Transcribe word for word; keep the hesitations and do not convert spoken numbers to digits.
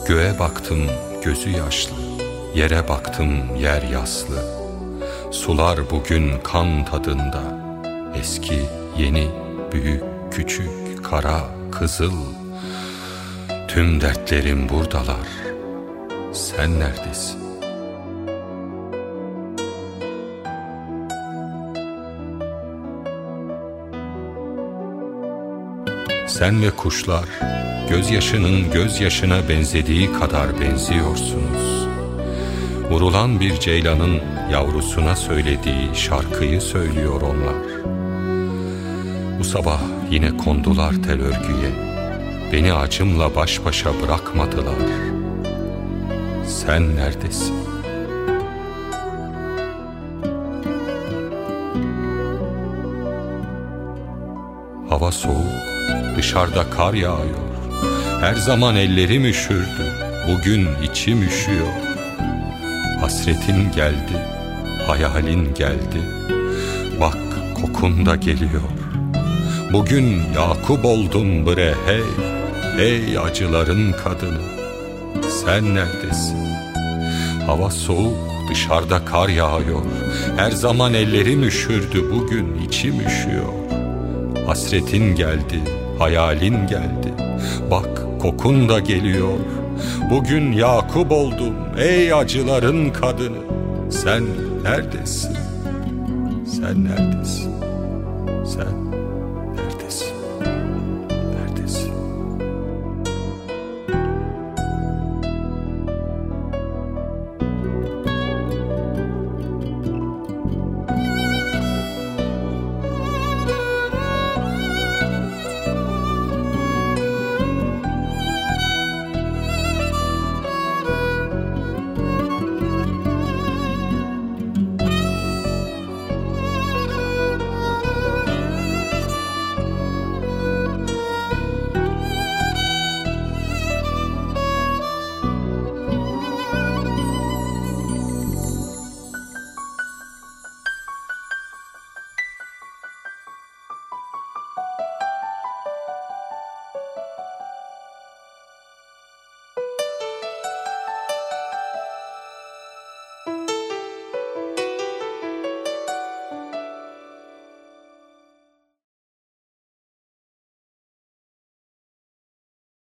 Göğe baktım gözü yaşlı, yere baktım yer yaslı. Sular bugün kan tadında, eski, yeni, büyük, küçük, kara, kızıl. Tüm dertlerim buradalar, sen neredesin? Sen ve kuşlar, gözyaşının gözyaşına benzediği kadar benziyorsunuz. Vurulan bir ceylanın yavrusuna söylediği şarkıyı söylüyor onlar. Bu sabah yine kondular tel örgüye, beni acımla baş başa bırakmadılar. Sen neredesin? Hava soğuk, dışarıda kar yağıyor. Her zaman ellerim üşürdü, bugün içim üşüyor. Hasretin geldi, hayalin geldi. Bak kokun da geliyor. Bugün Yakup oldum bre hey, hey acıların kadını. Sen neredesin? Hava soğuk, dışarıda kar yağıyor. Her zaman ellerim üşürdü, bugün içim üşüyor. Hasretin geldi, hayalin geldi. Bak kokun da geliyor. Bugün Yakup oldum ey acıların kadını. Sen neredesin? Sen neredesin? Sen